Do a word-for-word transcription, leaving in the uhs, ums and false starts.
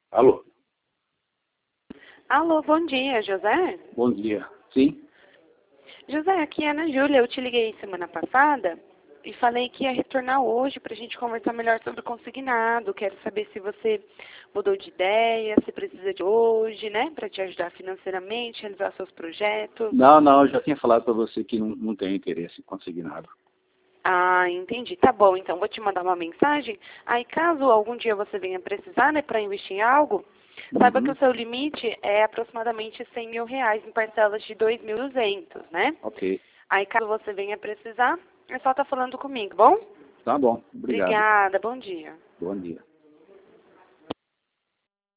Alô? Alô, bom dia, José? Bom dia. Sim? José, aqui é a Ana Júlia. Eu te liguei semana passada e falei que ia retornar hoje para a gente conversar melhor sobre o consignado. Quero saber se você mudou de ideia, se precisa de hoje, né? Para te ajudar financeiramente, realizar seus projetos. Não, não, eu já tinha falado para você que não, não tem interesse em conseguir nada. Ah, entendi. Tá bom, então vou te mandar uma mensagem. Aí caso algum dia você venha precisar, né, para investir em algo, saiba que Uhum. o seu limite é aproximadamente cem mil reais em parcelas de dois mil e duzentos, né? Ok. Aí caso você venha precisar, é só estar falando comigo, bom? Tá bom. Obrigado. Obrigada, bom dia. Bom dia.